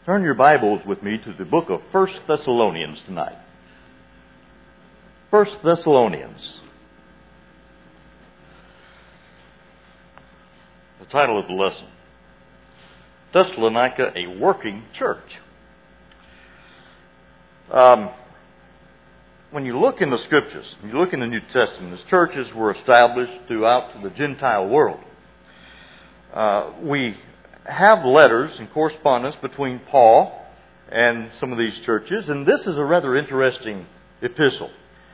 Turn your Bibles with me to the book of 1 Thessalonians tonight. 1 Thessalonians. The title of the lesson, Thessalonica, a working church. When you look in the Scriptures, you look in the New Testament, as churches were established throughout the Gentile world. We have letters and correspondence between Paul and some of these churches, and this is a rather interesting epistle.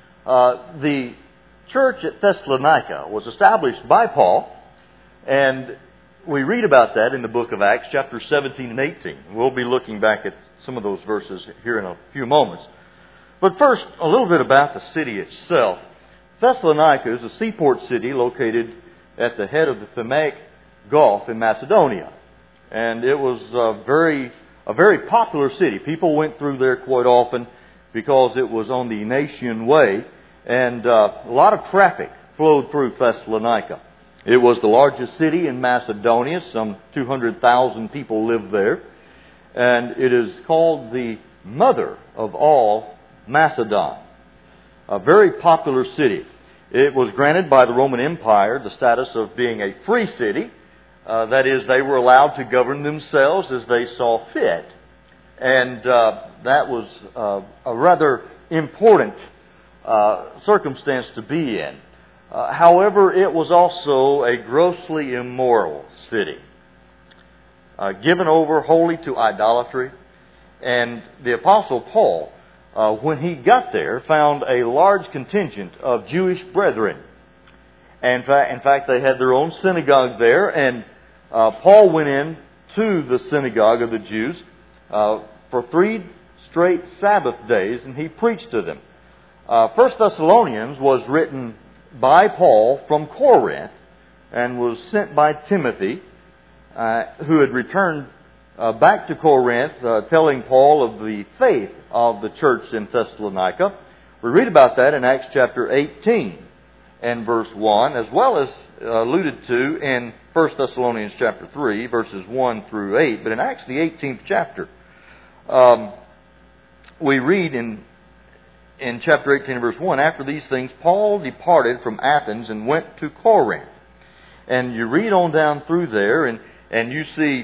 The church at Thessalonica was established by Paul, and we read about that in the book of Acts, chapter 17 and 18. We'll be looking back at some of those verses here in a few moments. But first, a little bit about the city itself. Thessalonica is a seaport city located at the head of the Thamaic Gulf in Macedonia. And it was a very popular city. People went through there quite often because it was on the Egnatian Way, and a lot of traffic flowed through Thessalonica. It was the largest city in Macedonia. Some 200,000 people lived there. And it is called the mother of all Macedon. A very popular city. It was granted by the Roman Empire the status of being a free city. That is, they were allowed to govern themselves as they saw fit. And that was a rather important circumstance to be in. However, it was also a grossly immoral city, given over wholly to idolatry. And the Apostle Paul, when he got there, found a large contingent of Jewish brethren. And in fact, they had their own synagogue there, and Paul went in to the synagogue of the Jews for 3 straight Sabbath days, and he preached to them. 1 Thessalonians was written by Paul from Corinth and was sent by Timothy, who had returned back to Corinth, telling Paul of the faith of the church in Thessalonica. We read about that in Acts chapter 18 and verse 1, as well as alluded to in 1 Thessalonians chapter 3, verses 1 through 8. But in Acts the 18th chapter, we read in chapter 18 verse 1, after these things, Paul departed from Athens and went to Corinth. And you read on down through there, and you see,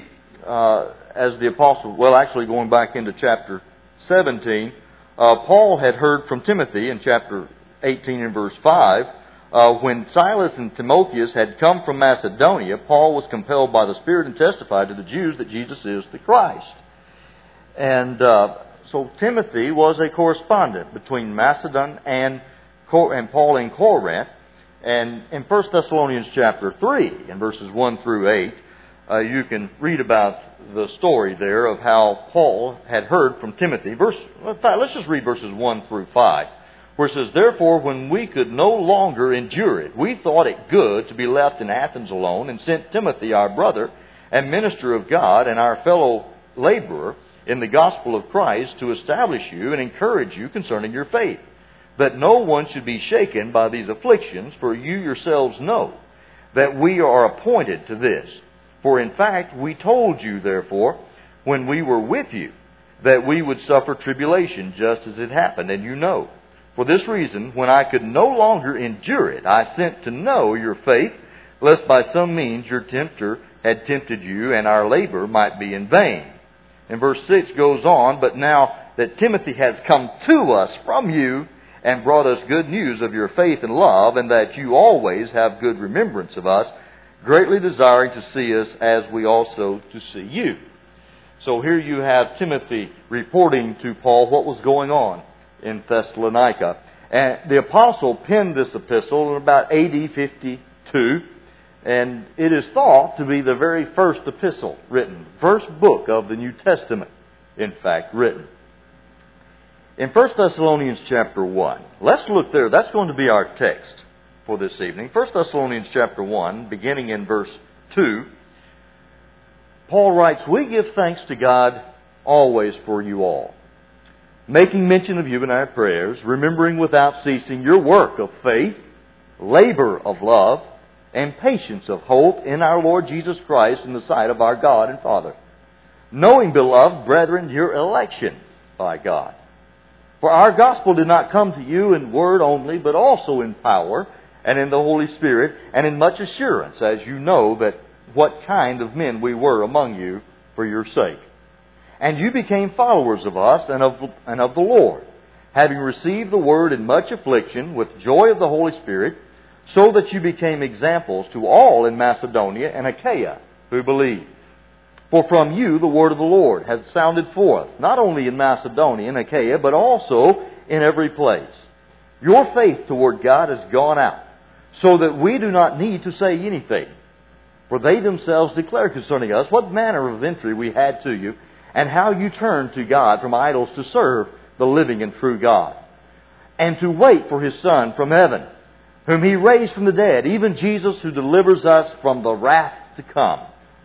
as the apostle, well, actually going back into chapter 17, Paul had heard from Timothy in chapter 18 and verse 5, when Silas and Timotheus had come from Macedonia, Paul was compelled by the Spirit and testified to the Jews that Jesus is the Christ. And so Timothy was a correspondent between Macedon and Paul in Corinth. And in 1 Thessalonians chapter 3, in verses 1 through 8, you can read about the story there of how Paul had heard from Timothy. Let's just read verses 1 through 5. Where it says, therefore, when we could no longer endure it, we thought it good to be left in Athens alone, and sent Timothy, our brother and minister of God, and our fellow laborer in the gospel of Christ, to establish you and encourage you concerning your faith, that no one should be shaken by these afflictions, for you yourselves know that we are appointed to this. For in fact, we told you, therefore, when we were with you, that we would suffer tribulation, just as it happened, and you know. For this reason, when I could no longer endure it, I sent to know your faith, lest by some means your tempter had tempted you, and our labor might be in vain. And verse 6 goes on, but now that Timothy has come to us from you, and brought us good news of your faith and love, and that you always have good remembrance of us, greatly desiring to see us as we also to see you. So here you have Timothy reporting to Paul what was going on in Thessalonica. And the apostle penned this epistle in about AD 52, and it is thought to be the very first epistle written, first book of the New Testament, in fact, written. In 1 Thessalonians chapter 1, let's look there. That's going to be our text for this evening. 1 Thessalonians chapter 1, beginning in verse 2, Paul writes, we give thanks to God always for you all, making mention of you in our prayers, remembering without ceasing your work of faith, labor of love, and patience of hope in our Lord Jesus Christ in the sight of our God and Father, knowing, beloved brethren, your election by God. For our gospel did not come to you in word only, but also in power, and in the Holy Spirit, and in much assurance, as you know that what kind of men we were among you for your sake. And you became followers of us and of the Lord, having received the word in much affliction with joy of the Holy Spirit, so that you became examples to all in Macedonia and Achaia who believed. For from you the word of the Lord has sounded forth, not only in Macedonia and Achaia, but also in every place. Your faith toward God has gone out, so that we do not need to say anything. For they themselves declare concerning us what manner of entry we had to you, and how you turned to God from idols to serve the living and true God, and to wait for His Son from heaven, whom He raised from the dead, even Jesus, who delivers us from the wrath to come.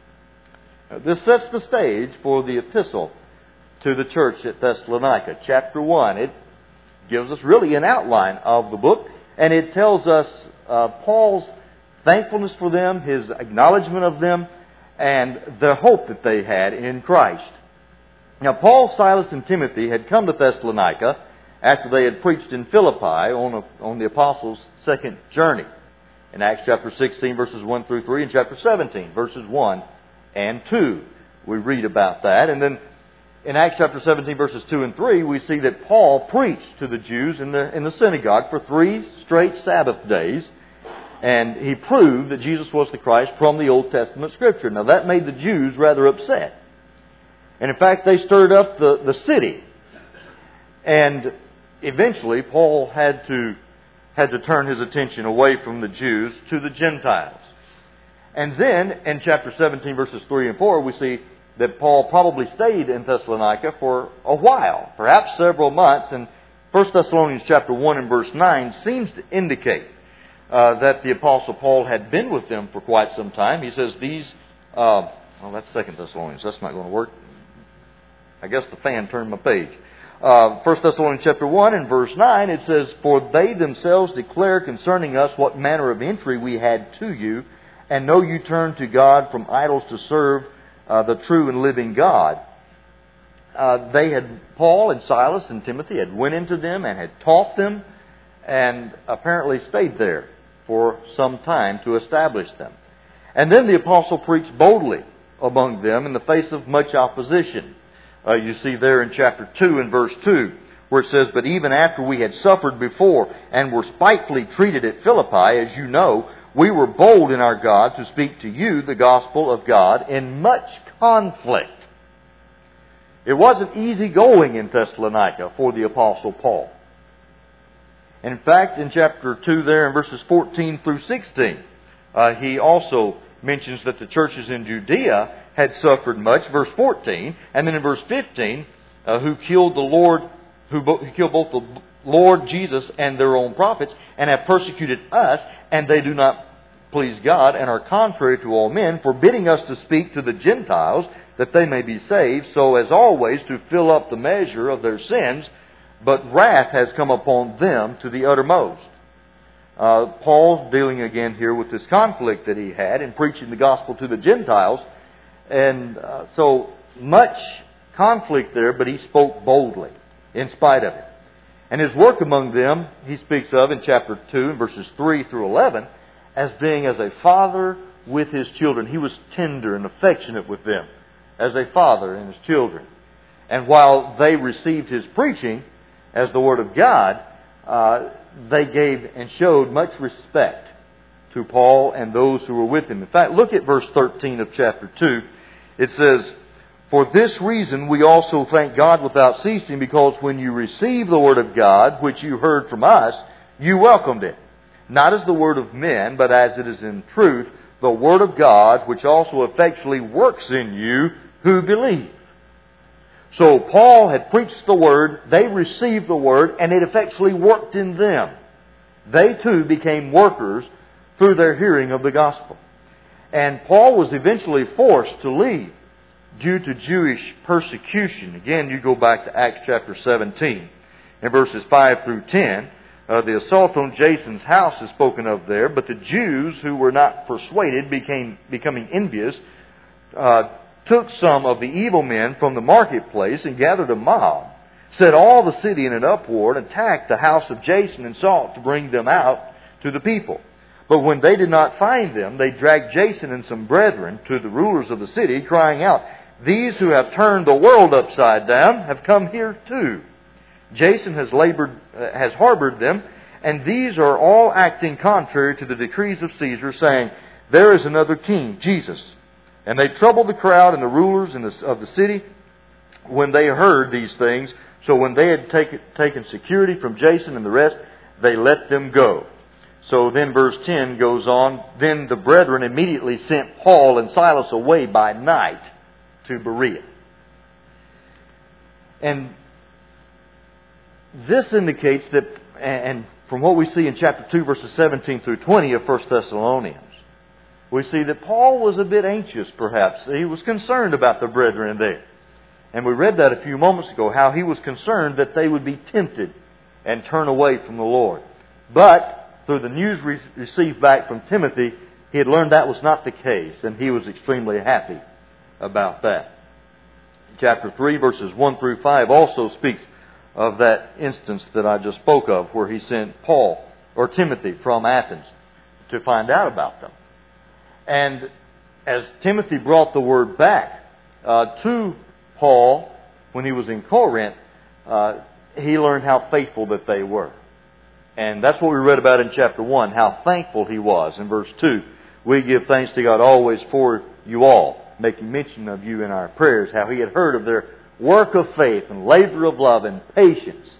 This sets the stage for the epistle to the church at Thessalonica. Chapter 1, it gives us really an outline of the book, and it tells us Paul's thankfulness for them, his acknowledgement of them, and the hope that they had in Christ. Now, Paul, Silas, and Timothy had come to Thessalonica after they had preached in Philippi on the apostles' second journey. In Acts chapter 16, verses 1 through 3, and chapter 17, verses 1 and 2. We read about that. And then in Acts chapter 17, verses 2 and 3, we see that Paul preached to the Jews in the synagogue for 3 straight Sabbath days. And he proved that Jesus was the Christ from the Old Testament Scripture. Now that made the Jews rather upset. And in fact, they stirred up the city. And eventually, Paul had to turn his attention away from the Jews to the Gentiles. And then, in chapter 17, verses 3 and 4, we see that Paul probably stayed in Thessalonica for a while, perhaps several months. And 1 Thessalonians chapter 1 and verse 9 seems to indicate that the Apostle Paul had been with them for quite some time. He says that's 2 Thessalonians. That's not going to work. I guess the fan turned my page. 1 Thessalonians chapter 1 and verse 9, it says, For they themselves declare concerning us what manner of entry we had to you, and know you turned to God from idols to serve the true and living God. Paul and Silas and Timothy had went into them and had taught them, and apparently stayed there for some time to establish them. And then the apostle preached boldly among them in the face of much opposition. You see there in chapter 2 and verse 2, where it says, But even after we had suffered before and were spitefully treated at Philippi, as you know, we were bold in our God to speak to you the gospel of God in much conflict. It wasn't easy going in Thessalonica for the Apostle Paul. In fact, in chapter 2 there in verses 14 through 16, he also mentions that the churches in Judea had suffered much, verse 14, and then in verse 15, who killed both the Lord Jesus and their own prophets, and have persecuted us, and they do not please God, and are contrary to all men, forbidding us to speak to the Gentiles, that they may be saved, so as always to fill up the measure of their sins, but wrath has come upon them to the uttermost. Paul dealing again here with this conflict that he had in preaching the gospel to the Gentiles, and so much conflict there, but he spoke boldly in spite of it. And his work among them, he speaks of in chapter 2, verses 3 through 11, as being as a father with his children. He was tender and affectionate with them, as a father and his children. And while they received his preaching as the Word of God, they gave and showed much respect to Paul and those who were with him. In fact, look at verse 13 of chapter 2. It says, For this reason we also thank God without ceasing, because when you received the Word of God, which you heard from us, you welcomed it, not as the word of men, but as it is in truth, the Word of God, which also effectually works in you who believe. So Paul had preached the Word, they received the Word, and it effectually worked in them. They too became workers through their hearing of the gospel. And Paul was eventually forced to leave due to Jewish persecution. Again, you go back to Acts chapter 17 in verses 5 through 10. The assault on Jason's house is spoken of there, but the Jews who were not persuaded becoming envious, took some of the evil men from the marketplace and gathered a mob, set all the city in an uproar, and attacked the house of Jason and sought to bring them out to the people. But when they did not find them, they dragged Jason and some brethren to the rulers of the city, crying out, "These who have turned the world upside down have come here too. Jason has harbored them, and these are all acting contrary to the decrees of Caesar, saying, 'There is another king, Jesus.' And they troubled the crowd and the rulers of the city when they heard these things. So when they had taken security from Jason and the rest, they let them go." So then verse 10 goes on, "Then the brethren immediately sent Paul and Silas away by night to Berea." And this indicates that, and from what we see in chapter 2, verses 17 through 20 of 1 Thessalonians, we see that Paul was a bit anxious, perhaps. He was concerned about the brethren there. And we read that a few moments ago, how he was concerned that they would be tempted and turn away from the Lord. But through the news received back from Timothy, he had learned that was not the case, and he was extremely happy about that. Chapter 3, verses 1 through 5 also speaks of that instance that I just spoke of, where he sent Timothy from Athens to find out about them. And as Timothy brought the word back to Paul when he was in Corinth, he learned how faithful that they were. And that's what we read about in chapter 1, how thankful he was. In verse 2, "We give thanks to God always for you all, making mention of you in our prayers," how he had heard of their work of faith and labor of love and patience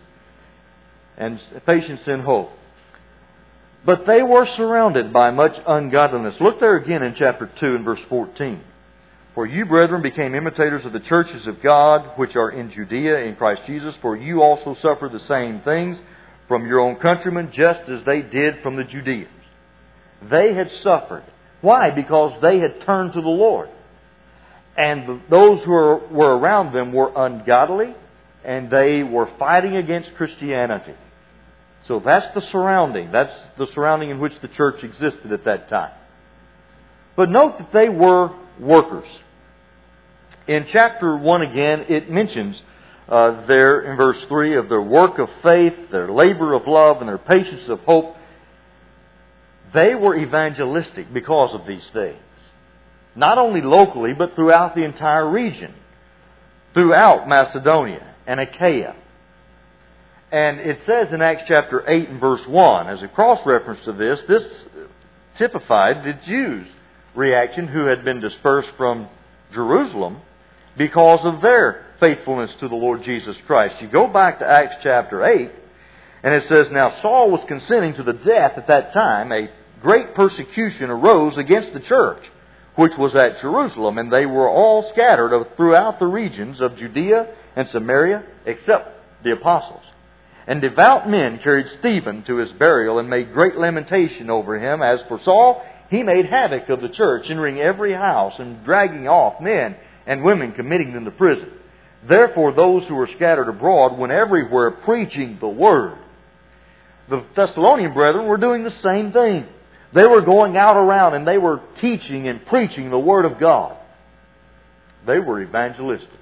in hope. But they were surrounded by much ungodliness. Look there again in chapter 2 and verse 14. "For you, brethren, became imitators of the churches of God, which are in Judea in Christ Jesus. For you also suffered the same things from your own countrymen, just as they did from the Judeans." They had suffered. Why? Because they had turned to the Lord. And those who were around them were ungodly, and they were fighting against Christianity. So that's the surrounding. That's the surrounding in which the church existed at that time. But note that they were workers. In chapter 1 again, it mentions there in verse 3 of their work of faith, their labor of love, and their patience of hope. They were evangelistic because of these things. Not only locally, but throughout the entire region. Throughout Macedonia and Achaia. And it says in Acts chapter 8 and verse 1, as a cross-reference to this typified the Jews' reaction who had been dispersed from Jerusalem because of their faithfulness to the Lord Jesus Christ. You go back to Acts chapter 8, and it says, "Now Saul was consenting to the death at that time. A great persecution arose against the church, which was at Jerusalem, and they were all scattered throughout the regions of Judea and Samaria, except the apostles. And devout men carried Stephen to his burial and made great lamentation over him. As for Saul, he made havoc of the church, entering every house and dragging off men and women, committing them to prison. Therefore those who were scattered abroad went everywhere preaching the word." The Thessalonian brethren were doing the same thing. They were going out around and they were teaching and preaching the Word of God. They were evangelistic.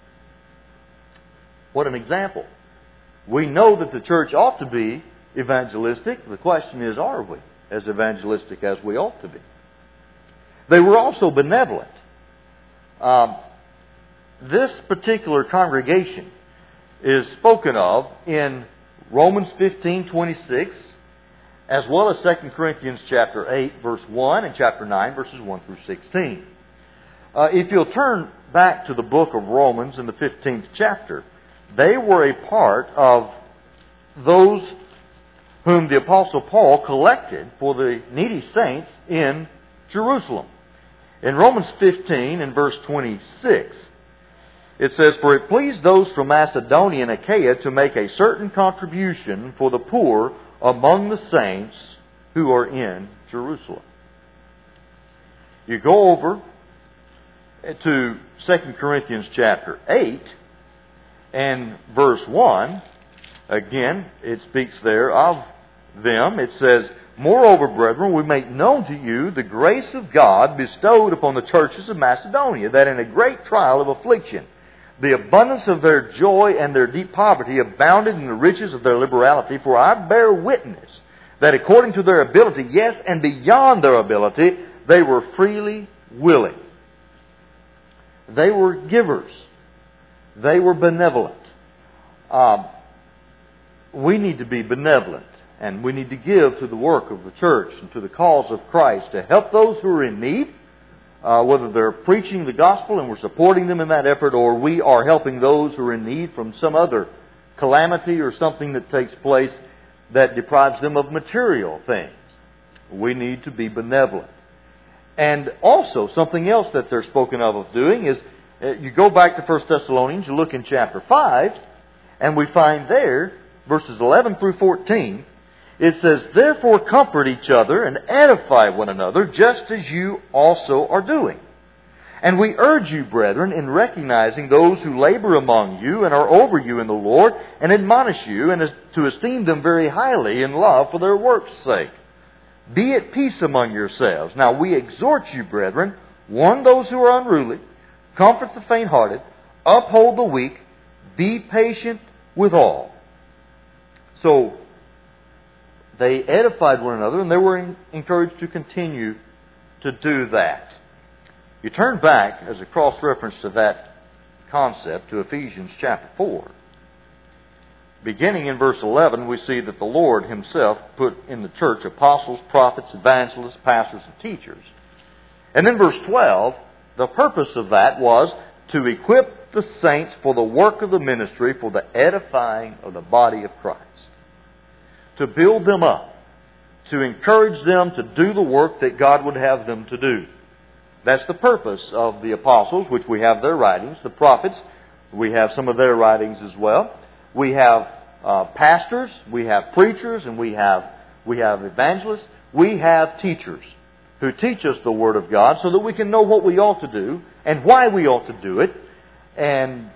What an example. We know that the church ought to be evangelistic. The question is, are we as evangelistic as we ought to be? They were also benevolent. This particular congregation is spoken of in Romans 15:26, as well as 2 Corinthians chapter 8, verse 1, and chapter 9, verses 1 through 16. If you'll turn back to the book of Romans in the 15th chapter, they were a part of those whom the Apostle Paul collected for the needy saints in Jerusalem. In Romans 15 and verse 26, it says, "For it pleased those from Macedonia and Achaia to make a certain contribution for the poor among the saints who are in Jerusalem." You go over to 2 Corinthians chapter 8 and verse 1. Again, it speaks there of them. It says, Moreover, brethren, we make known to you the grace of God bestowed upon the churches of Macedonia, that in a great trial of affliction, the abundance of their joy and their deep poverty abounded in the riches of their liberality. For I bear witness that according to their ability, yes, and beyond their ability, they were freely willing. They were givers. They were benevolent. We need to be benevolent, and we need to give to the work of the church and to the cause of Christ to help those who are in need, whether they're preaching the gospel and we're supporting them in that effort, or we are helping those who are in need from some other calamity or something that takes place that deprives them of material things. We need to be benevolent. And also, something else that they're spoken of doing is, you go back to 1 Thessalonians, you look in chapter 5, and we find there, verses 11 through 14, it says, Therefore comfort each other and edify one another, just as you also are doing. And we urge you, brethren, in recognizing those who labor among you and are over you in the Lord, and admonish you, and to esteem them very highly in love for their work's sake. Be at peace among yourselves. Now we exhort you, brethren, warn those who are unruly, comfort the faint-hearted, uphold the weak, be patient with all. So, they edified one another, and they were encouraged to continue to do that. You turn back, as a cross-reference to that concept, to Ephesians chapter 4. Beginning in verse 11, we see that the Lord Himself put in the church apostles, prophets, evangelists, pastors, and teachers. And in verse 12, the purpose of that was to equip the saints for the work of the ministry, for the edifying of the body of Christ. To build them up, to encourage them to do the work that God would have them to do. That's the purpose of the apostles, which we have their writings. The prophets, we have some of their writings as well. We have pastors, we have preachers, and we have evangelists. We have teachers who teach us the Word of God so that we can know what we ought to do and why we ought to do it. And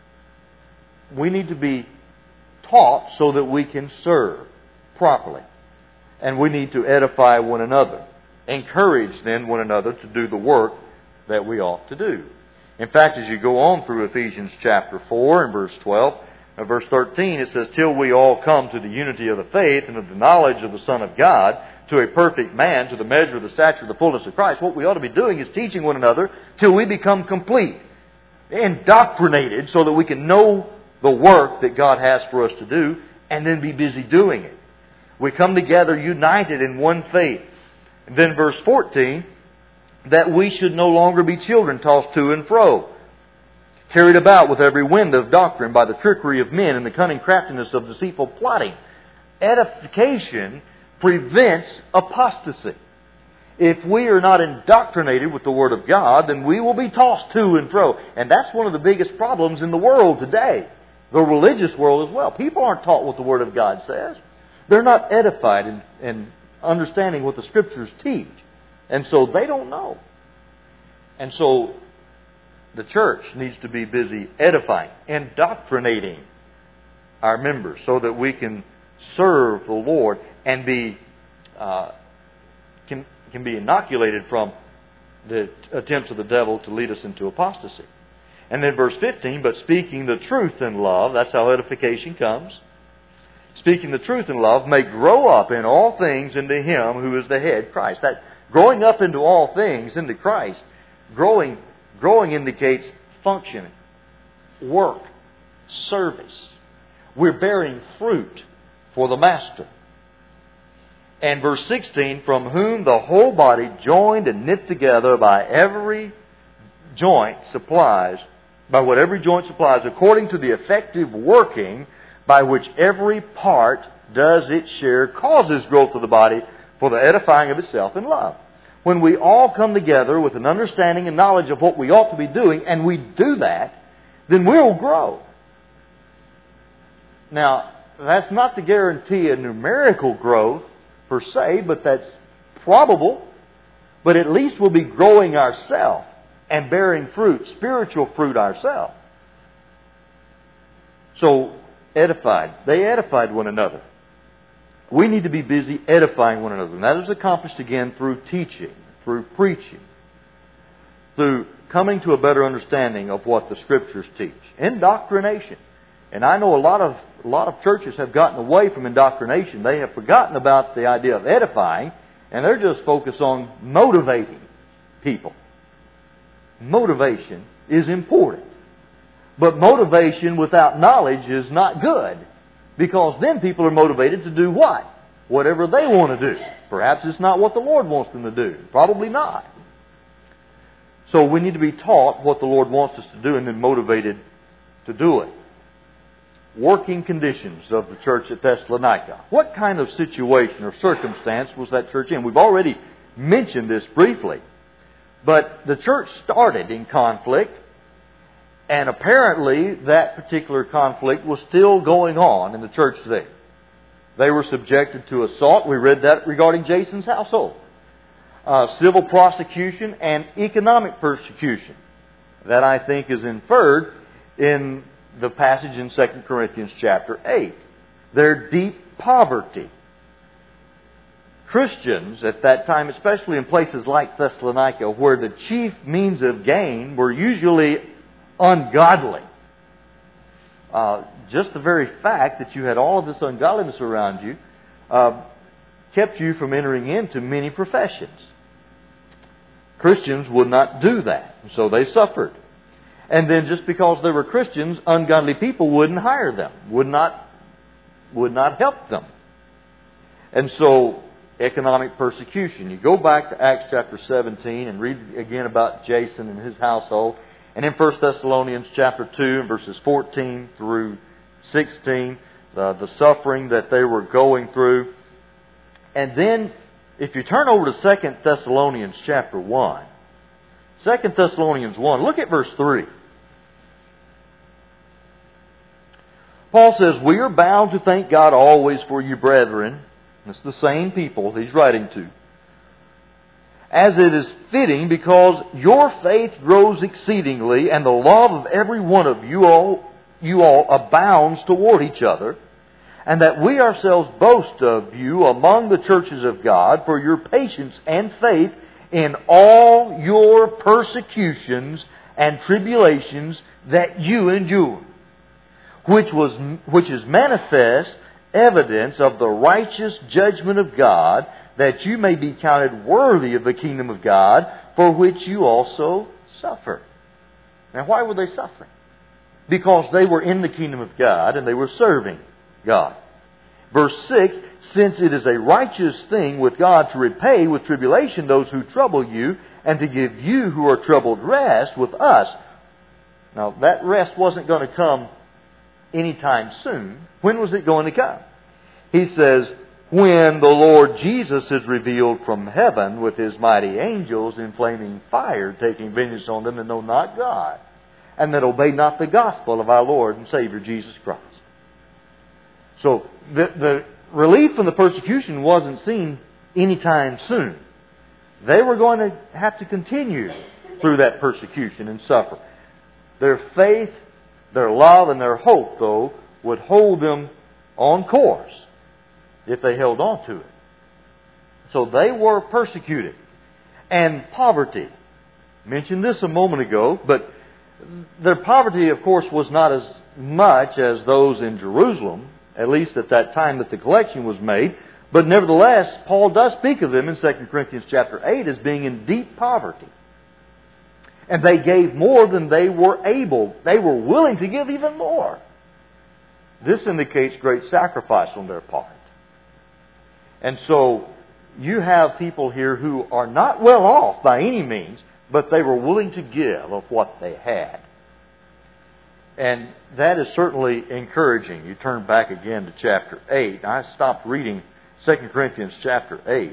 we need to be taught so that we can serve properly. And we need to edify one another. Encourage then one another to do the work that we ought to do. In fact, as you go on through Ephesians chapter 4 and verse 12, and verse 13, it says, Till we all come to the unity of the faith and of the knowledge of the Son of God, to a perfect man, to the measure of the stature of the fullness of Christ. What we ought to be doing is teaching one another till we become complete, indoctrinated, so that we can know the work that God has for us to do, and then be busy doing it. We come together united in one faith. And then verse 14, that we should no longer be children tossed to and fro, carried about with every wind of doctrine by the trickery of men and the cunning craftiness of deceitful plotting. Edification prevents apostasy. If we are not indoctrinated with the Word of God, then we will be tossed to and fro. And that's one of the biggest problems in the world today. The religious world as well. People aren't taught what the Word of God says. They're not edified in understanding what the Scriptures teach. And so they don't know. And so the church needs to be busy edifying, indoctrinating our members so that we can serve the Lord and be can be inoculated from the attempts of the devil to lead us into apostasy. And then verse 15, but speaking the truth in love, that's how edification comes. Speaking the truth in love may grow up in all things into Him who is the head, Christ. That growing up into all things, into Christ, growing indicates functioning, work, service. We're bearing fruit for the Master. And verse 16, from whom the whole body joined and knit together by what every joint supplies, according to the effective working by which every part does its share, causes growth of the body for the edifying of itself in love. When we all come together with an understanding and knowledge of what we ought to be doing, and we do that, then we'll grow. Now, that's not to guarantee a numerical growth per se, but that's probable. But at least we'll be growing ourselves and bearing fruit, spiritual fruit ourselves. So, edified. They edified one another. we need to be busy edifying one another. And that is accomplished again through teaching, through preaching, through coming to a better understanding of what the Scriptures teach. Indoctrination. And I know a lot of churches have gotten away from indoctrination. They have forgotten about the idea of edifying, and they're just focused on motivating people. Motivation is important. But motivation without knowledge is not good. Because then people are motivated to do what? Whatever they want to do. Perhaps it's not what the Lord wants them to do. Probably not. So we need to be taught what the Lord wants us to do and then motivated to do it. Working conditions of the church at Thessalonica. What kind of situation or circumstance was that church in? We've already mentioned this briefly. But the church started in conflict, and apparently that particular conflict was still going on in the church there. They were subjected to assault. We read that regarding Jason's household. Civil prosecution and economic persecution. That, I think, is inferred in the passage in 2 Corinthians chapter 8. Their deep poverty. Christians at that time, especially in places like Thessalonica, where the chief means of gain were usually ungodly. Just the very fact that you had all of this ungodliness around you kept you from entering into many professions. Christians would not do that, so they suffered. And then just because they were Christians, ungodly people wouldn't hire them, would not help them. And so, economic persecution. You go back to Acts chapter 17 and read again about Jason and his household. And in 1 Thessalonians chapter 2 and verses 14 through 16, the suffering that they were going through. And then, if you turn over to 2 Thessalonians chapter 1, 2 Thessalonians 1, look at verse 3. Paul says, "We are bound to thank God always for you, brethren." It's the same people he's writing to. "As it is fitting, because your faith grows exceedingly, and the love of every one of you all abounds toward each other, and that we ourselves boast of you among the churches of God for your patience and faith in all your persecutions and tribulations that you endure, which is manifest evidence of the righteous judgment of God, that you may be counted worthy of the kingdom of God, for which you also suffer." Now, why were they suffering? Because they were in the kingdom of God and they were serving God. Verse 6, "Since it is a righteous thing with God to repay with tribulation those who trouble you, and to give you who are troubled rest with us." Now, that rest wasn't going to come anytime soon. When was it going to come? He says, "When the Lord Jesus is revealed from heaven with His mighty angels in flaming fire, taking vengeance on them that know not God, and that obey not the gospel of our Lord and Savior Jesus Christ." So the relief from the persecution wasn't seen anytime soon. They were going to have to continue through that persecution and suffer. Their faith, their love, and their hope, though, would hold them on course if they held on to it. So they were persecuted. And poverty. I mentioned this a moment ago, but their poverty, of course, was not as much as those in Jerusalem, at least at that time that the collection was made. But nevertheless, Paul does speak of them in 2 Corinthians chapter 8 as being in deep poverty. And they gave more than they were able. They were willing to give even more. This indicates great sacrifice on their part. And so, you have people here who are not well off by any means, but they were willing to give of what they had. And that is certainly encouraging. You turn back again to chapter 8. I stopped reading 2 Corinthians chapter 8.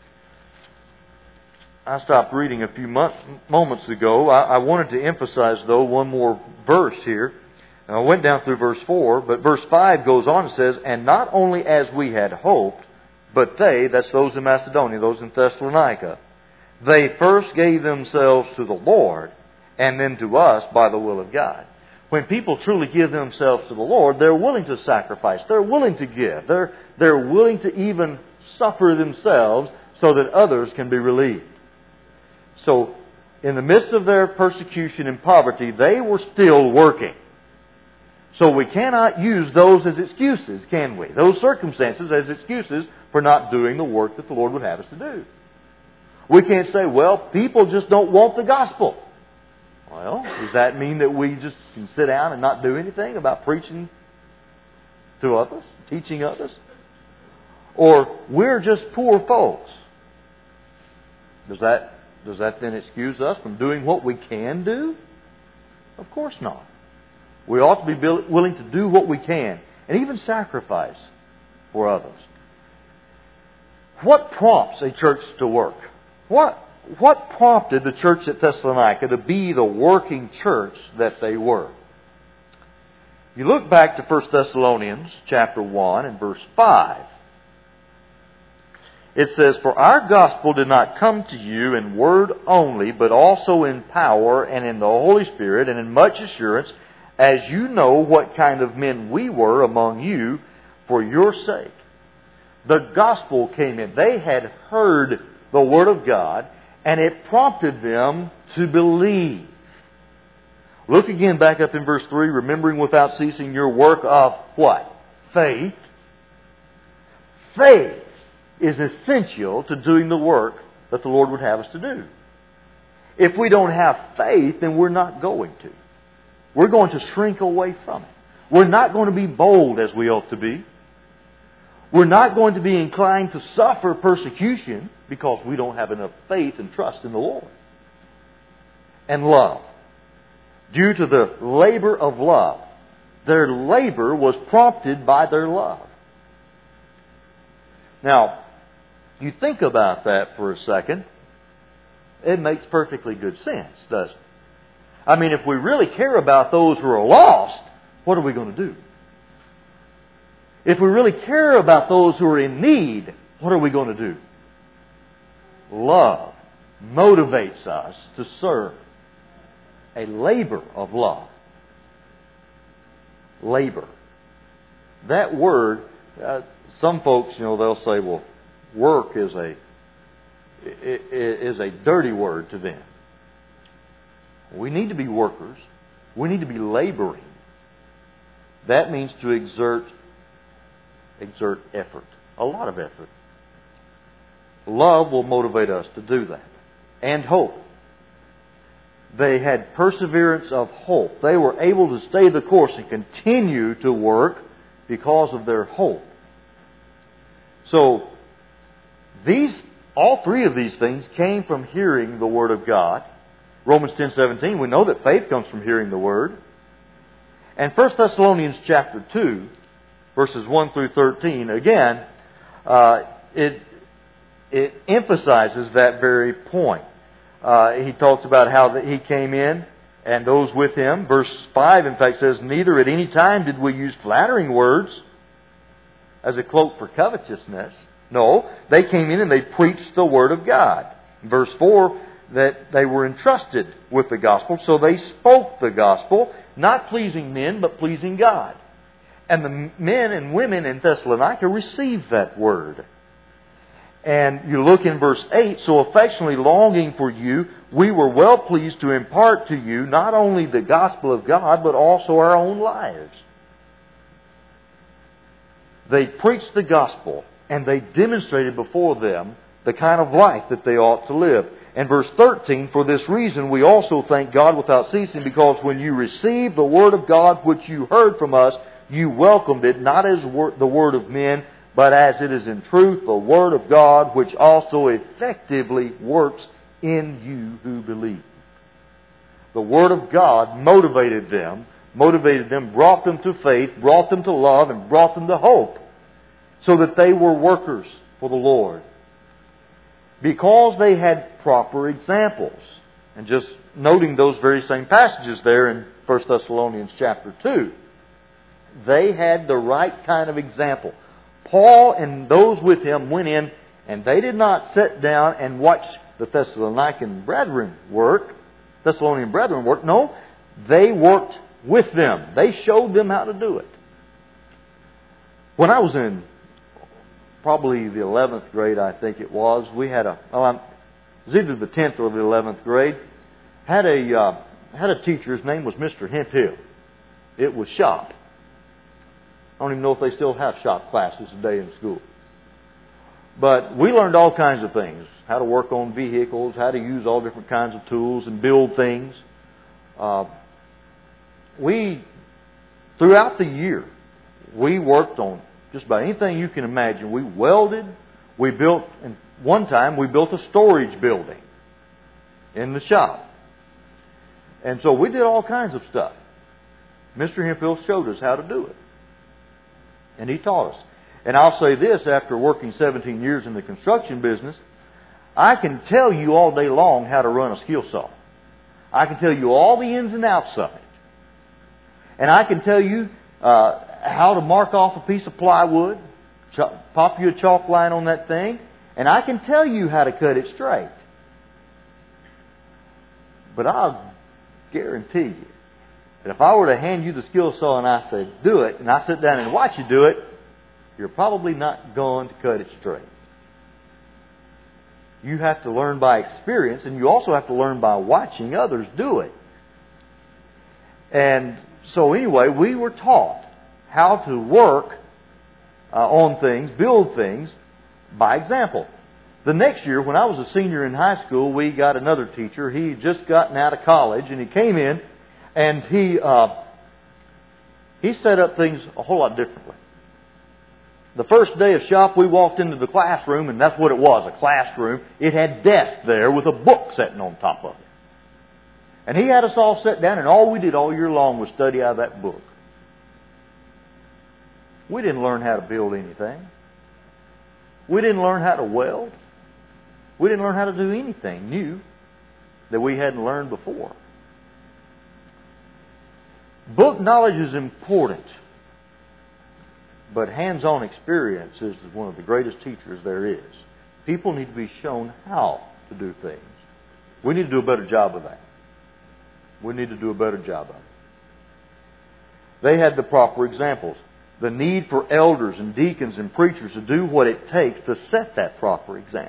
I stopped reading a few moments ago. I wanted to emphasize, though, one more verse here. I went down through verse 4, but verse 5 goes on and says, "And not only as we had hoped, but they," that's those in Macedonia, those in Thessalonica, "they first gave themselves to the Lord, and then to us by the will of God." when people truly give themselves to the Lord, they're willing to sacrifice. They're willing to give. They're willing to even suffer themselves so that others can be relieved. So, in the midst of their persecution and poverty, they were still working. So we cannot use those as excuses, can we? Those circumstances as excuses for not doing the work that the Lord would have us to do. We can't say, well, people just don't want the gospel. Well, does that mean that we just can sit down and not do anything about preaching to others, teaching others? Or we're just poor folks? Does that then excuse us from doing what we can do? Of course not. We ought to be willing to do what we can and even sacrifice for others. What prompts a church to work? What prompted the church at Thessalonica to be the working church that they were? You look back to 1 Thessalonians chapter 1 and verse 5. It says, "For our gospel did not come to you in word only, but also in power and in the Holy Spirit and in much assurance, as you know what kind of men we were among you for your sake." The gospel came in. They had heard the Word of God, and it prompted them to believe. Look again back up in verse 3, "Remembering without ceasing your work of" what? Faith. Faith is essential to doing the work that the Lord would have us to do. If we don't have faith, then we're not going to. We're going to shrink away from it. We're not going to be bold as we ought to be. We're not going to be inclined to suffer persecution because we don't have enough faith and trust in the Lord. And love. Due to the labor of love. Their labor was prompted by their love. Now, you think about that for a second. It makes perfectly good sense, doesn't it? I mean, if we really care about those who are lost, what are we going to do? If we really care about those who are in need, what are we going to do? Love motivates us to serve. A labor of love. Labor. That word, some folks, they'll say, well, work is a dirty word to them. We need to be workers. We need to be laboring. That means to exert effort. A lot of effort. Love will motivate us to do that. And hope. They had perseverance of hope. They were able to stay the course and continue to work because of their hope. So, all three of these things came from hearing the Word of God. Romans 10:17, we know that faith comes from hearing the Word. And 1 Thessalonians chapter 2, verses 1 through 13, again, it emphasizes that very point. He talks about how that he came in and those with him. Verse 5, in fact, says, "Neither at any time did we use flattering words as a cloak for covetousness." No, they came in and they preached the Word of God. Verse 4, that they were entrusted with the gospel, so they spoke the gospel, not pleasing men, but pleasing God. And the men and women in Thessalonica received that word. And you look in verse 8, "So affectionately longing for you, we were well pleased to impart to you not only the gospel of God, but also our own lives." They preached the gospel, and they demonstrated before them the kind of life that they ought to live. And verse 13, "For this reason we also thank God without ceasing, because when you received the Word of God which you heard from us, you welcomed it, not as the word of men, but as it is in truth the Word of God, which also effectively works in you who believe." The Word of God motivated them, brought them to faith, brought them to love, and brought them to hope, so that they were workers for the Lord. Because they had proper examples. And just noting those very same passages there in 1 Thessalonians chapter 2. They had the right kind of example. Paul and those with him went in, and they did not sit down and watch the Thessalonian brethren work. No, they worked with them. They showed them how to do it. When I was in probably the 11th grade, I think it was, we had it was either the 10th or the 11th grade, had a teacher. His name was Mr. Hemphill. It was shop. I don't even know if they still have shop classes today in school. But we learned all kinds of things. How to work on vehicles, how to use all different kinds of tools and build things. Throughout the year, we worked on just about anything you can imagine. We welded. We built, and one time we built a storage building in the shop. And so we did all kinds of stuff. Mr. Hemphill showed us how to do it. And he taught us. And I'll say this, after working 17 years in the construction business, I can tell you all day long how to run a skill saw. I can tell you all the ins and outs of it. And I can tell you how to mark off a piece of plywood, pop you a chalk line on that thing, and I can tell you how to cut it straight. But I'll guarantee you that if I were to hand you the skill saw and I said, do it, and I sit down and watch you do it, you're probably not going to cut it straight. You have to learn by experience, and you also have to learn by watching others do it. And so anyway, we were taught how to work on things, build things, by example. The next year, when I was a senior in high school, we got another teacher. He had just gotten out of college, and he came in, and he set up things a whole lot differently. The first day of shop, we walked into the classroom, and that's what it was, a classroom. It had desks there with a book sitting on top of it. And he had us all sit down, and all we did all year long was study out of that book. We didn't learn how to build anything. We didn't learn how to weld. We didn't learn how to do anything new that we hadn't learned before. Book knowledge is important, but hands-on experience is one of the greatest teachers there is. People need to be shown how to do things. We need to do a better job of that. We need to do a better job of it. They had the proper examples. The need for elders and deacons and preachers to do what it takes to set that proper example.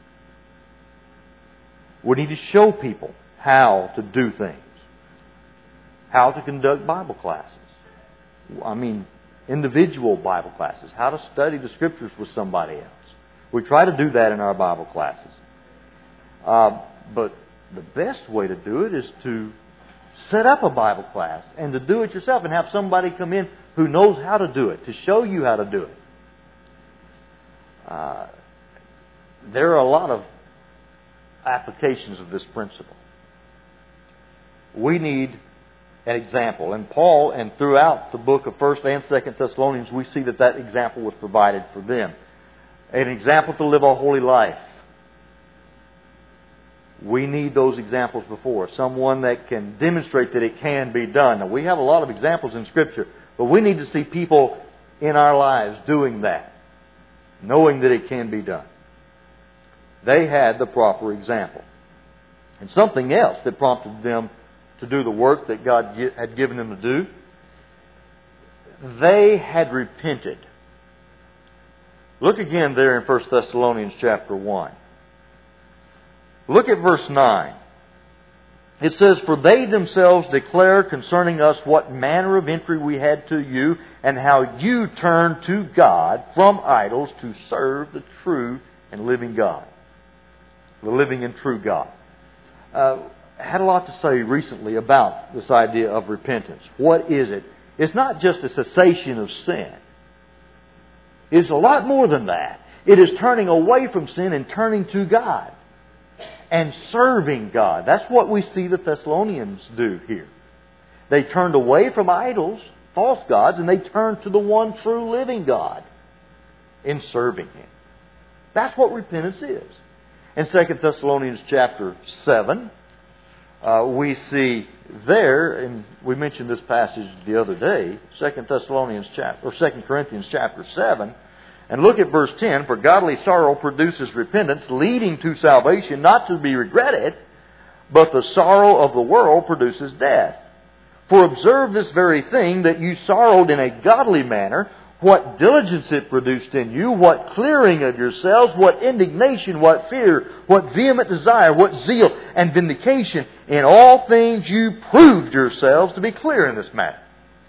We need to show people how to do things. How to conduct Bible classes. Individual Bible classes. How to study the Scriptures with somebody else. We try to do that in our Bible classes. But the best way to do it is to set up a Bible class and to do it yourself and have somebody come in who knows how to do it, to show you how to do it. There are a lot of applications of this principle. We need an example. And Paul, and throughout the book of 1st and 2nd Thessalonians, we see that example was provided for them. An example to live a holy life. We need those examples before us. Someone that can demonstrate that it can be done. Now, we have a lot of examples in Scripture, but we need to see people in our lives doing that, knowing that it can be done. They had the proper example. And something else that prompted them to do the work that God had given them to do, they had repented. Look again there in 1 Thessalonians chapter 1. Look at verse 9. It says, "For they themselves declare concerning us what manner of entry we had to you, and how you turned to God from idols to serve the true and living God." The living and true God. I had a lot to say recently about this idea of repentance. What is it? It's not just a cessation of sin. It's a lot more than that. It is turning away from sin and turning to God. And serving God. That's what we see the Thessalonians do here. They turned away from idols, false gods, and they turned to the one true living God in serving Him. That's what repentance is. In 2 Thessalonians chapter 7, we see there, and we mentioned this passage the other day, 2 Corinthians chapter 7, and look at verse 10. "For godly sorrow produces repentance, leading to salvation, not to be regretted, but the sorrow of the world produces death. For observe this very thing, that you sorrowed in a godly manner, what diligence it produced in you, what clearing of yourselves, what indignation, what fear, what vehement desire, what zeal and vindication. In all things you proved yourselves to be clear in this matter.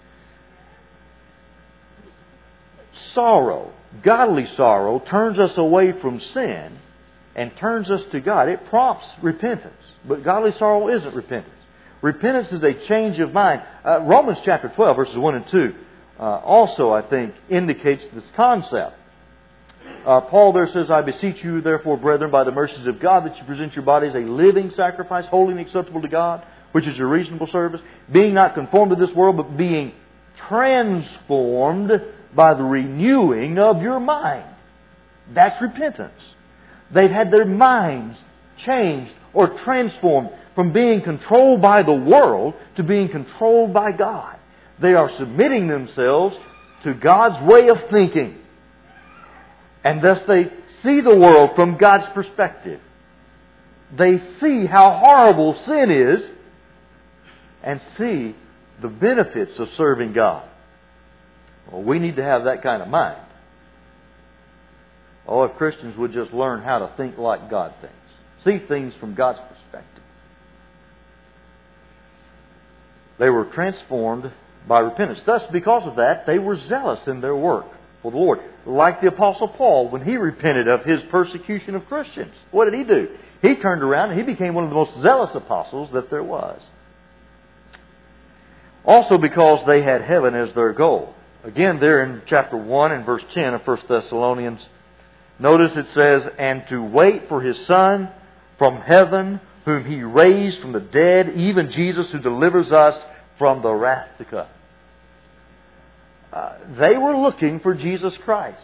Sorrow, godly sorrow, turns us away from sin and turns us to God. It prompts repentance. But godly sorrow isn't repentance. Repentance is a change of mind. Romans chapter 12, verses 1 and 2, also, I think, indicates this concept. Paul there says, I beseech you, therefore, brethren, by the mercies of God, that you present your bodies a living sacrifice, holy and acceptable to God, which is your reasonable service, being not conformed to this world, but being transformed by the renewing of your mind. That's repentance. They've had their minds changed or transformed from being controlled by the world to being controlled by God. They are submitting themselves to God's way of thinking. And thus they see the world from God's perspective. They see how horrible sin is and see the benefits of serving God. Well, we need to have that kind of mind. Oh, if Christians would just learn how to think like God thinks. See things from God's perspective. They were transformed by repentance. Thus, because of that, they were zealous in their work for the Lord. Like the Apostle Paul, when he repented of his persecution of Christians. What did he do? He turned around and he became one of the most zealous apostles that there was. Also because they had heaven as their goal. Again, there in chapter 1 and verse 10 of 1 Thessalonians, notice it says, and to wait for His Son from heaven, whom He raised from the dead, even Jesus who delivers us from the wrath to come. They were looking for Jesus Christ.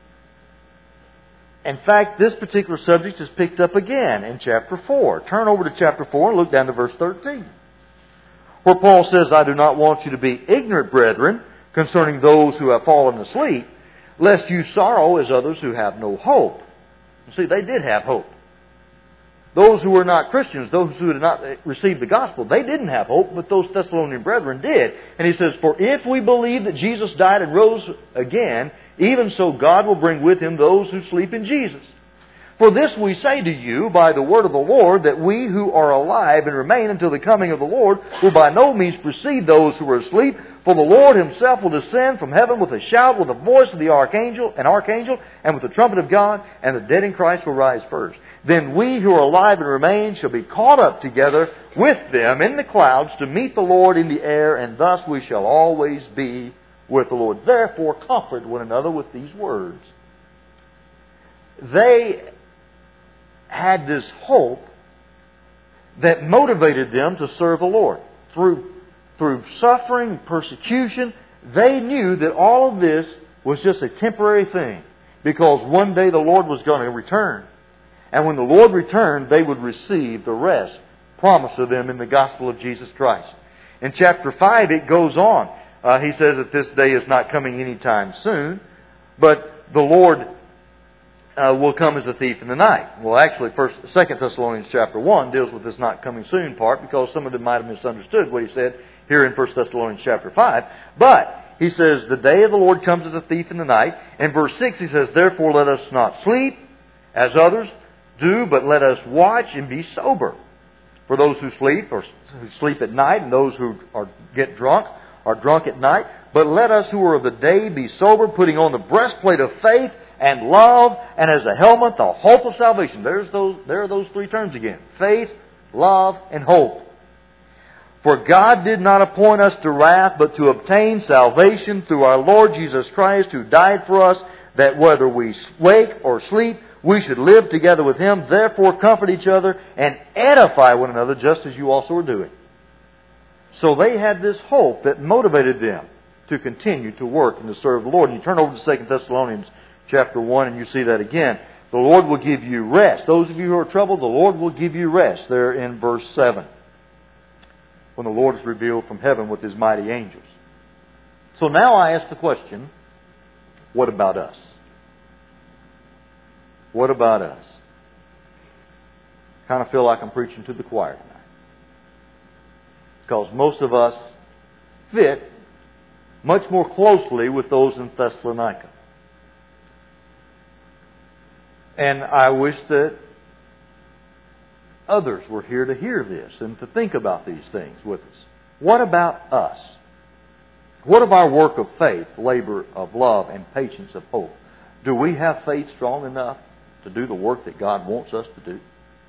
In fact, this particular subject is picked up again in chapter 4. Turn over to chapter 4 and look down to verse 13. Where Paul says, I do not want you to be ignorant, brethren, concerning those who have fallen asleep, lest you sorrow as others who have no hope. You see, they did have hope. Those who were not Christians, those who had not received the gospel, they didn't have hope, but those Thessalonian brethren did. And he says, for if we believe that Jesus died and rose again, even so God will bring with Him those who sleep in Jesus. For this we say to you by the word of the Lord, that we who are alive and remain until the coming of the Lord will by no means precede those who are asleep. For the Lord Himself will descend from heaven with a shout, with the voice of the archangel, and with the trumpet of God, and the dead in Christ will rise first. Then we who are alive and remain shall be caught up together with them in the clouds to meet the Lord in the air, and thus we shall always be with the Lord. Therefore comfort one another with these words. They had this hope that motivated them to serve the Lord. Through suffering, persecution, they knew that all of this was just a temporary thing. Because one day the Lord was going to return. And when the Lord returned, they would receive the rest promised to them in the gospel of Jesus Christ. In chapter 5 it goes on. He says that this day is not coming anytime soon, but the Lord will come as a thief in the night. Well, actually, 2 Thessalonians chapter 1 deals with this not coming soon part, because some of them might have misunderstood what he said here in 1 Thessalonians chapter 5. But he says, the day of the Lord comes as a thief in the night. In verse 6 he says, therefore let us not sleep as others do, but let us watch and be sober. For those who sleep, or who sleep at night, and those who get drunk, are drunk at night. But let us who are of the day be sober, putting on the breastplate of faith and love, and as a helmet the hope of salvation. There are those three terms again. Faith, love, and hope. For God did not appoint us to wrath, but to obtain salvation through our Lord Jesus Christ, who died for us, that whether we wake or sleep, we should live together with Him. Therefore comfort each other and edify one another, just as you also are doing. So they had this hope that motivated them to continue to work and to serve the Lord. And you turn over to 2 Thessalonians chapter 1 and you see that again. The Lord will give you rest. Those of you who are troubled, the Lord will give you rest. There in verse 7. When the Lord is revealed from heaven with His mighty angels. So now I ask the question, what about us? What about us? I kind of feel like I'm preaching to the choir tonight. Because most of us fit much more closely with those in Thessalonica. And I wish that others were here to hear this and to think about these things with us. What about us? What of our work of faith, labor of love, and patience of hope? Do we have faith strong enough to do the work that God wants us to do?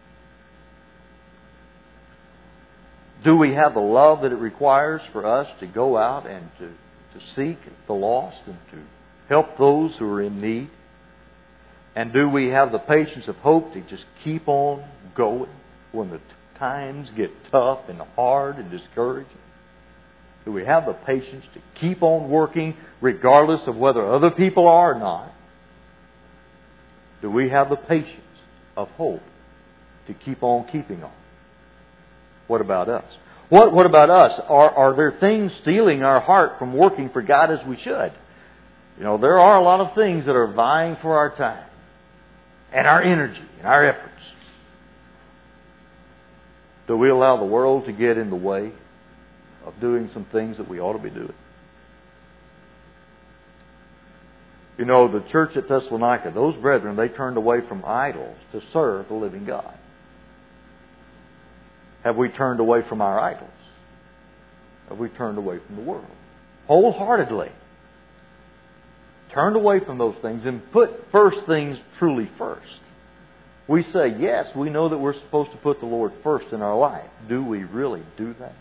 Do we have the love that it requires for us to go out and to seek the lost and to help those who are in need? And do we have the patience of hope to just keep on going when the times get tough and hard and discouraging? Do we have the patience to keep on working regardless of whether other people are or not? Do we have the patience of hope to keep on keeping on? What about us? What about us? Are there things stealing our heart from working for God as we should? There are a lot of things that are vying for our time and our energy and our efforts. Do we allow the world to get in the way of doing some things that we ought to be doing? The church at Thessalonica, those brethren, they turned away from idols to serve the living God. Have we turned away from our idols? Have we turned away from the world? Wholeheartedly. Turned away from those things and put first things truly first. We say, yes, we know that we're supposed to put the Lord first in our life. Do we really do that?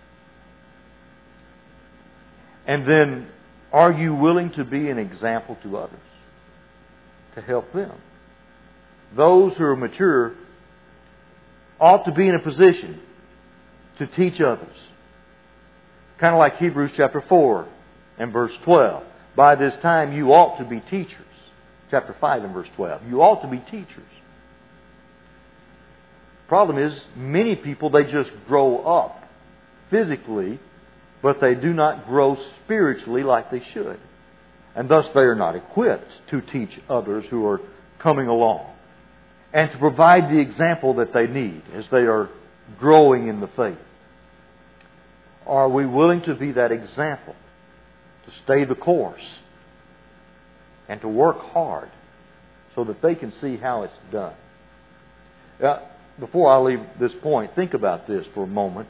And then, are you willing to be an example to others? To help them? Those who are mature ought to be in a position to teach others. Kind of like Hebrews chapter 4 and verse 12. By this time you ought to be teachers. Chapter 5 and verse 12. You ought to be teachers. Problem is, many people, they just grow up physically, but they do not grow spiritually like they should. And thus they are not equipped to teach others who are coming along and to provide the example that they need as they are growing in the faith. Are we willing to be that example, to stay the course, and to work hard so that they can see how it's done? Before I leave this point, think about this for a moment.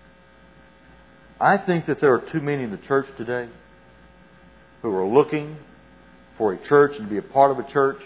I think that there are too many in the church today who are looking for a church and to be a part of a church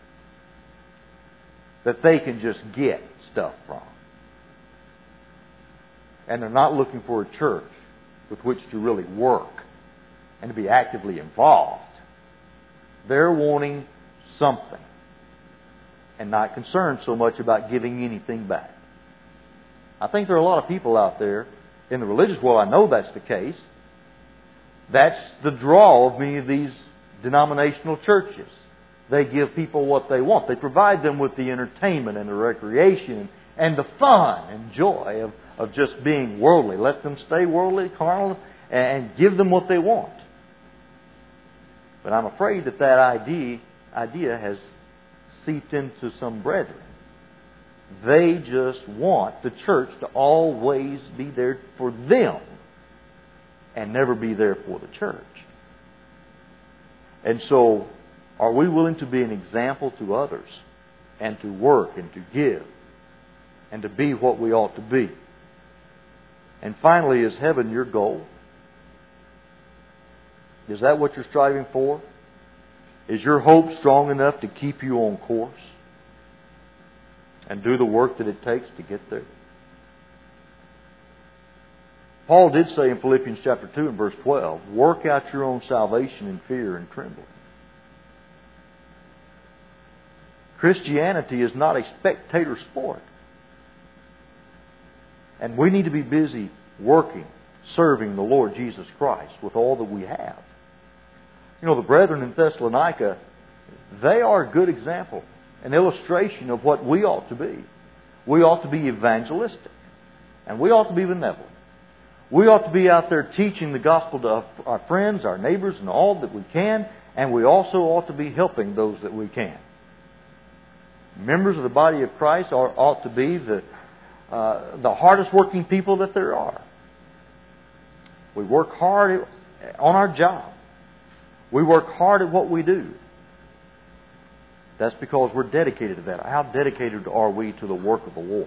that they can just get stuff from. And they're not looking for a church with which to really work and to be actively involved. They're wanting something and not concerned so much about giving anything back. I think there are a lot of people out there in the religious world, I know that's the case. That's the draw of many of these denominational churches. They give people what they want. They provide them with the entertainment and the recreation and the fun and joy of just being worldly. Let them stay worldly, carnal, and give them what they want. But I'm afraid that idea has seeped into some brethren. They just want the church to always be there for them and never be there for the church. And so, are we willing to be an example to others and to work and to give and to be what we ought to be? And finally, is heaven your goal? Is that what you're striving for? Is your hope strong enough to keep you on course and do the work that it takes to get there? Paul did say in Philippians chapter 2 and verse 12, work out your own salvation in fear and trembling. Christianity is not a spectator sport. And we need to be busy working, serving the Lord Jesus Christ with all that we have. The brethren in Thessalonica, they are a good example, an illustration of what we ought to be. We ought to be evangelistic. And we ought to be benevolent. We ought to be out there teaching the gospel to our friends, our neighbors, and all that we can. And we also ought to be helping those that we can. Members of the body of Christ ought to be the hardest working people that there are. We work hard on our job. We work hard at what we do. That's because we're dedicated to that. How dedicated are we to the work of the Lord?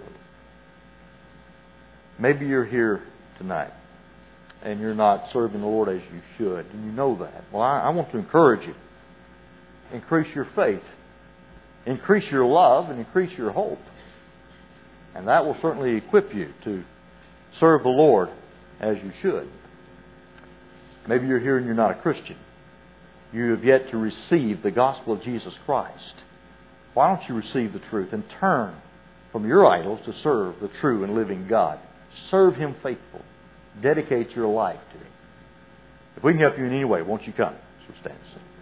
Maybe you're here tonight and you're not serving the Lord as you should, and you know that. Well, I want to encourage you. Increase your faith. Increase your love and increase your hope. And that will certainly equip you to serve the Lord as you should. Maybe you're here and you're not a Christian. You have yet to receive the gospel of Jesus Christ. Why don't you receive the truth and turn from your idols to serve the true and living God? Serve Him faithfully. Dedicate your life to Him. If we can help you in any way, won't you come? So stand and sing.